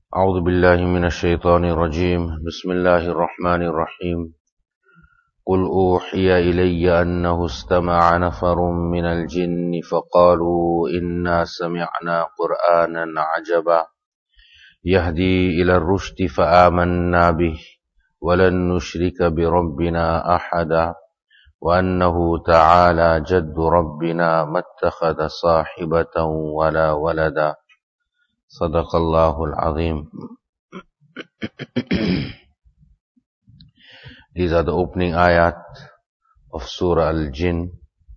أعوذ بالله من الشيطان الرجيم بسم الله الرحمن الرحيم قل أوحي إلي أنه استمع نفر من الجن فقالوا إنا سمعنا قرآنا عجبا يهدي إلى الرشد فآمنا به ولن نشرك بربنا أحدا وأنه تعالى جد ربنا ما اتخذ صاحبة ولا ولدا صدق الله العظيم. These are the opening ayat of Surah Al-Jinn,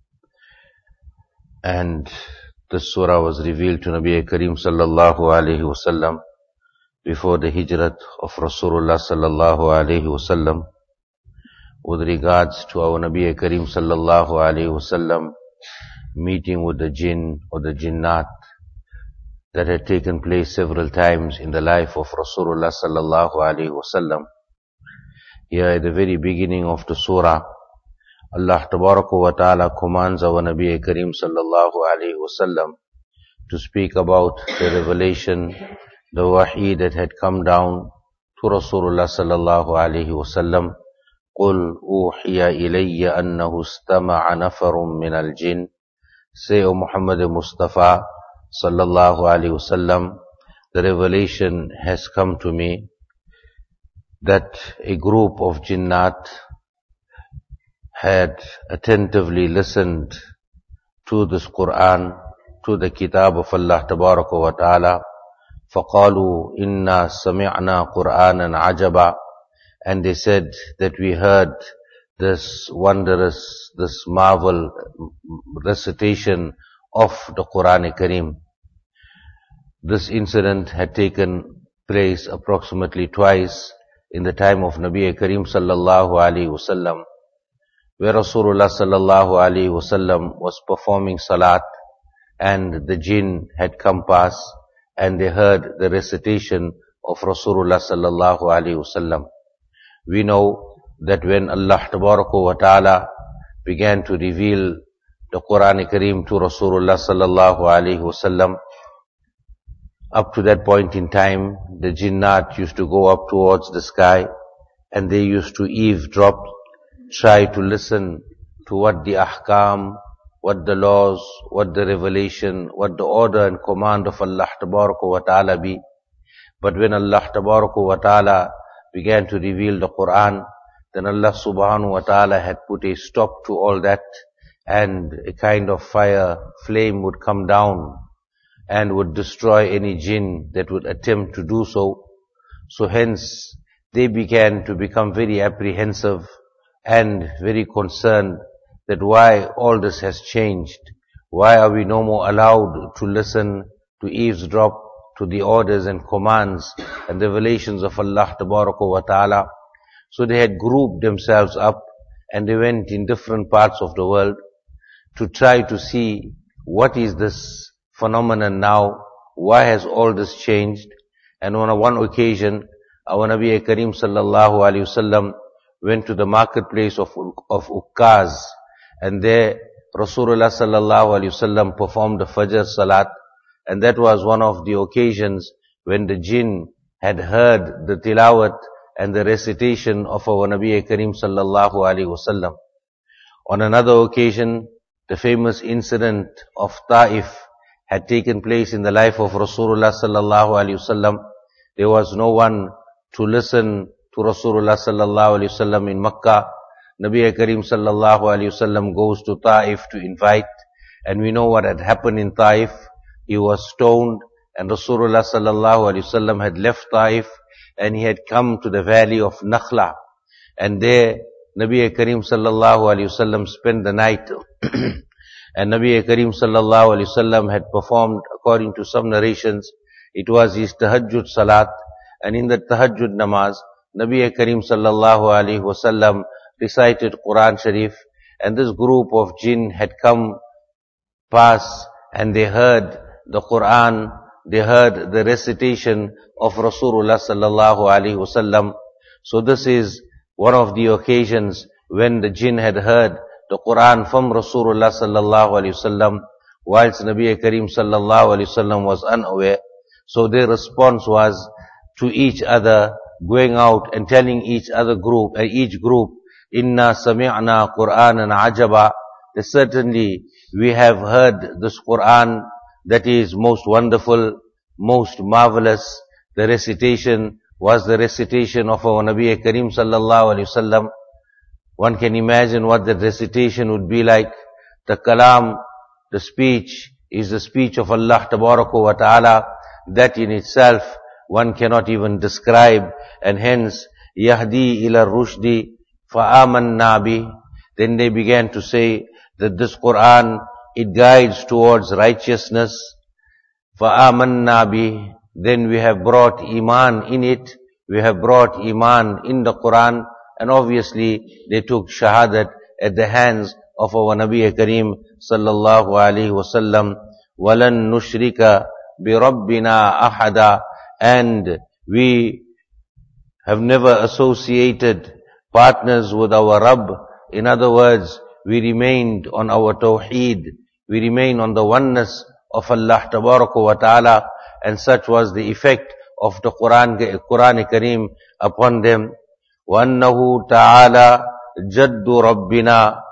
and this surah was revealed to Nabi Kareem sallallahu alayhi wasallam before the hijrat of Rasulullah sallallahu alayhi wasallam, with regards to our Nabi Kareem sallallahu alayhi wasallam meeting with the jinn or the jinnat that had taken place several times in the life of Rasulullah sallallahu alayhi wasallam. Here at the very beginning of the surah, Allah tabaraka wa ta'ala commands our Nabi Kareem sallallahu alayhi wasallam to speak about the revelation, the wahi that had come down to Rasulullah sallallahu alayhi wasallam. قُلْ أُوحِيَ إِلَيَّ أَنَّهُ اسْتَمَعَ نَفَرٌ مِنَ الْجِنِّ. Say, O Muhammad Mustafa sallallahu alayhi wasallam, the revelation has come to me that a group of jinnat had attentively listened to this Quran, to the kitab of Allah tabaraka wa ta'ala. فَقَالُوا إِنَّا سَمِعْنَا قُرْآنًا عَجَبًا. And they said that we heard this wondrous, this marvel recitation of the Quran Kareem. This incident had taken place approximately twice in the time of Nabi Kareem sallallahu alayhi wasallam, where Rasulullah sallallahu alayhi wasallam was performing salat and the jinn had come past and they heard the recitation of Rasulullah sallallahu alayhi wasallam. We know that when Allah tabaraka wa ta'ala began to reveal the Quran Kareem to Rasulullah sallallahu alayhi wasallam, up to that point in time, the jinnat used to go up towards the sky and they used to eavesdrop, try to listen to what the ahkam, what the laws, what the revelation, what the order and command of Allah tabaraka wa ta'ala be. But when Allah tabaraka wa ta'ala began to reveal the Quran, then Allah subhanahu wa ta'ala had put a stop to all that, and a kind of fire, flame would come down and would destroy any jinn that would attempt to do so. So hence, they began to become very apprehensive and very concerned that why all this has changed. Why are we no more allowed to listen, to eavesdrop to the orders and commands and the revelations of Allah tabaraka wa ta'ala? So they had grouped themselves up and they went in different parts of the world to try to see what is this phenomenon now, why has all this changed. And on one occasion, our Nabi Kareem sallallahu alayhi wasallam went to the marketplace of Ukkaz, and there Rasulullah sallallahu alayhi wasallam performed the Fajr Salat, and that was one of the occasions when the jinn had heard the tilawat and the recitation of our Nabi Kareem sallallahu alayhi wasallam. On another occasion, the famous incident of Taif had taken place in the life of Rasulullah sallallahu alayhi wasallam. There was no one to listen to Rasulullah sallallahu alayhi wasallam in Makkah. Nabi Kareem sallallahu alayhi wasallam goes to Taif to invite, and we know what had happened in Taif. He was stoned, and Rasulullah sallallahu alayhi wasallam had left Taif and he had come to the valley of Nakhla, and there Nabi Kareem sallallahu alayhi wasallam spent the night. And Nabi Kareem sallallahu alayhi wasallam had performed, according to some narrations, it was his tahajjud salat, and in the tahajjud namaz, Nabi Kareem sallallahu alayhi wasallam recited Quran Sharif, and this group of jinn had come past and they heard the Quran, they heard the recitation of Rasulullah sallallahu alayhi wasallam. So this is one of the occasions when the jinn had heard the Quran from Rasulullah sallallahu alayhi wasallam, whilst Nabi Kareem sallallahu alayhi wasallam was unaware. So their response was to each other, going out and telling each group, Inna sami'na Qur'anan ajaba, that certainly we have heard this Qur'an that is most wonderful, most marvelous. The recitation was the recitation of our Nabi Kareem sallallahu alayhi wasallam. One can imagine what the recitation would be like. The kalam, the speech, is the speech of Allah Tabaraka wa Ta'ala. That in itself one cannot even describe, and hence Yahdi ila rushdi fa'amanna bi. Then they began to say that this Quran, it guides towards righteousness. Fa'amanna bi. Then we have brought iman in it. We have brought iman in the Quran, and obviously they took shahadat at the hands of our Nabi Kareem sallallahu alaihi wasallam. Walan nushrika bi rabbina ahada. And we have never associated partners with our Rabb. In other words, we remained on our tawheed. We remain on the oneness of Allah Tabaraka wa Ta'ala, and such was the effect of the Quran Kareem upon them. وَأَنَّهُ تَعَالَى جَدُّ رَبِّنَا.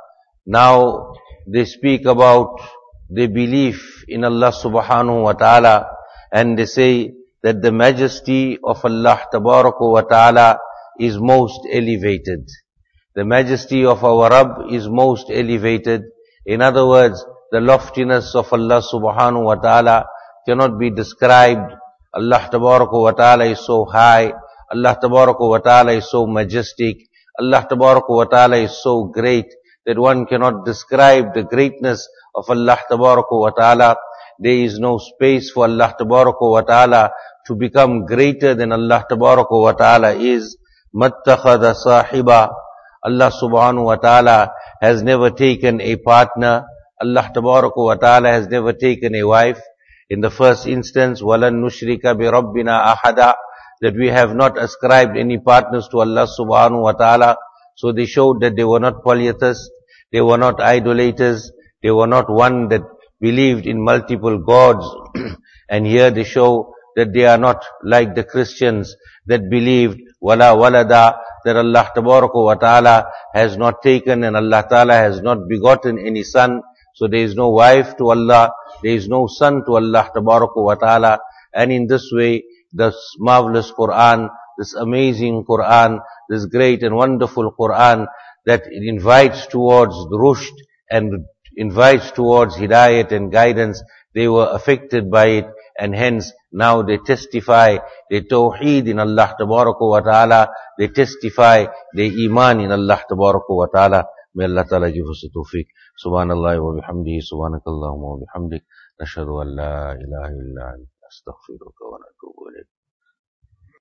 Now they speak about the belief in Allah subhanahu wa ta'ala, and they say that the majesty of Allah Tabaraka wa Ta'ala is most elevated. The majesty of our Rabb is most elevated. In other words, the loftiness of Allah subhanahu wa ta'ala cannot be described. Allah Tabaraka wa Ta'ala is so high. Allah Tabaraka wa Ta'ala is so majestic. Allah Tabaraka wa Ta'ala is so great that one cannot describe the greatness of Allah Tabaraka wa Ta'ala. There is no space for Allah Tabaraka wa Ta'ala to become greater than Allah Tabaraka wa Ta'ala is. Mattakhadha sahiba. Allah subhanahu wa ta'ala has never taken a partner. Allah Tabaraka wa Ta'ala has never taken a wife. In the first instance, walan nushrika bi rabbina ahada, that we have not ascribed any partners to Allah subhanahu wa ta'ala. So they showed that they were not polytheists, they were not idolaters, they were not one that believed in multiple gods. And here they show that they are not like the Christians that believed wala walada, that Allah Tabaraka wa Ta'ala has not taken and Allah Ta'ala has not begotten any son. So there is no wife to Allah, there is no son to Allah Tabaraka wa Ta'ala. And in this way, this marvelous Quran, this amazing Quran, this great and wonderful Quran that it invites towards the rushd and invites towards hidayat and guidance, they were affected by it, and hence now they testify their tawheed in Allah Tabaraka wa Ta'ala, they testify their iman in Allah Tabaraka wa Ta'ala. May Allah Ta'ala give us the tawfiq. Subhanallah wa bihamdihi, subhanakallahumma wa bihamdik, nashhadu an la ilaha illa anta, astaghfiruka wa